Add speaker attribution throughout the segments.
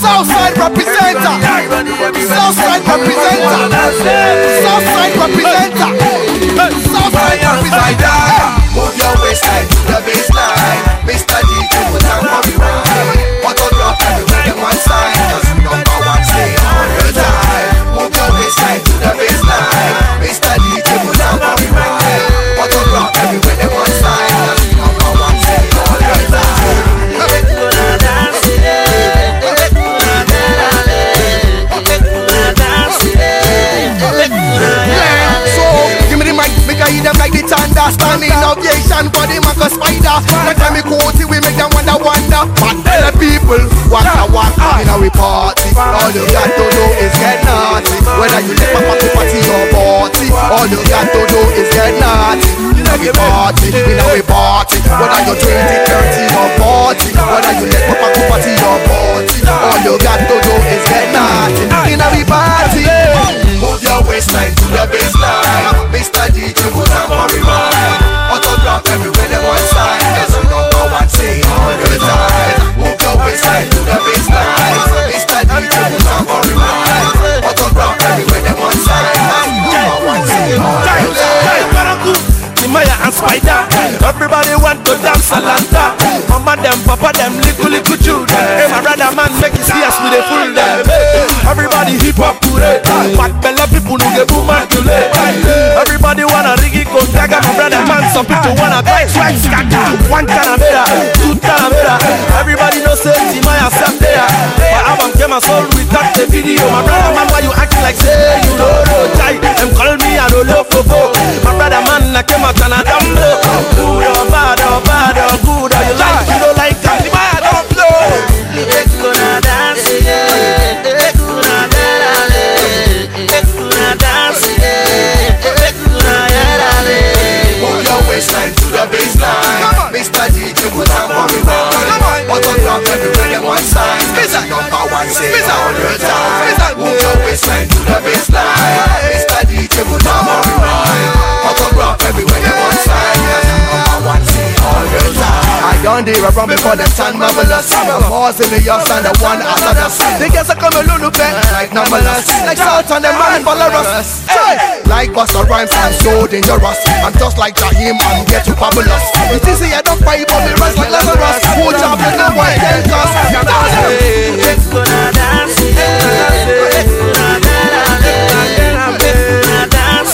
Speaker 1: Southside representer. Southside representer. Southside representer. Southside representer.
Speaker 2: Move your waistline to the baseline. Mr. DJ, put down for me right. Autograph everywhere them one side. Cause number one stay all the time. Move your waistline to the baseline. Mr. DJ, put down for me right. Autograph everywhere them one side. Cause number one stay all the time.
Speaker 1: Make them like the thunder, standing ovation for the Marcus Spider. Next time we quote it, we make them wonder. But tell the people, waka in our party. All you got to do is get naughty. Whether you let papa to party or party, all you got to do is get naughty. In our party, whether you're 20, 30 or 40, whether you let papa to party or party, all you got to do is get naughty. In our party,
Speaker 2: move your waistline to the baseline. Mr. DJ, put on for me right. Autograph everywhere they one side. Cause you don't know what say all the time. Move your waistline to the baseline. Mr. DJ, put on for me right. Autograph everywhere they one side. Cause you don't know what say all the time.
Speaker 3: Timaya and Spider, everybody want to dance a lanta. Mama them, papa them, little children. Hey, my brother man, make it see us with a full them. Everybody hip hop today. Fat bella people who get boom and today. Everybody wanna rig it, go dagger. My brother man, some people wanna beg swag scatter. One Canavera, two Canavera. Everybody knows say Timaya sat there. My album came and sold without the video. My brother man, why you acting like say you don't know? Them call me a lolo fofo. My brother man, I came out and I don't blow. Good or bad or bad or good or you like, you don't like that. I don't blow. It's gonna dance, yeah. It's gonna dance, yeah. It's gonna
Speaker 2: move your waistline to the baseline. Mr. DJ, put on for me right. Autograph everywhere them one side. Number one say all the time. Move your waistline to the baseline. Mr. DJ, put on for me right. Autograph everywhere them one side. Number one say all the time.
Speaker 1: I done the run before them stand marvelous. The boss in the young and the one after us. The girls are coming lulu pet like numberless. Like salt on them man follow us. Like Busta Rhymes, I'm so dangerous. I'm just like Jaheim, I'm get too fabulous. It's easy, I don't fight, but me rise like Lazarus. Who job in the white then cause
Speaker 3: it's gonna dance, it's gonna dance,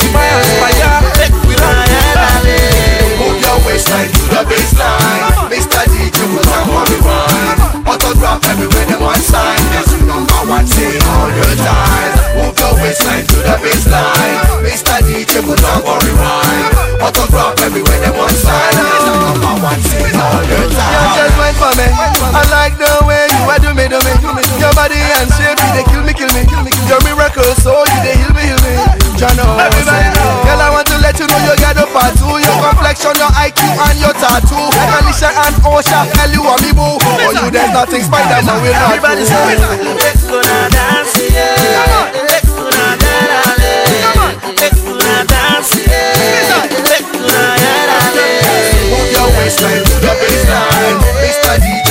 Speaker 2: move your waistline to the baseline. Mr. DJ, put on for me right. Autograph everywhere them one side. Cause you number one say all the time. Move your waistline to the baseline. Mr. DJ, put on for me right. Autograph everywhere them one side. Cause you number one say all the time.
Speaker 1: You just went for me. I like the way you are do me. Your body and shape, they kill me. Your miracle, so you they heal me. Jano, girl, I want to let you know you got a part two. Your complexion, your IQ and your tattoo. Alicia and Osha, tell you what me boo. For you there's nothing Spider-Man will not do.
Speaker 3: Everybody say it's gonna dance, yeah. It's gonna dance, it's gonna dance, yeah. It's gonna dance.
Speaker 2: Move your waistline to the baseline. Mr. DJ,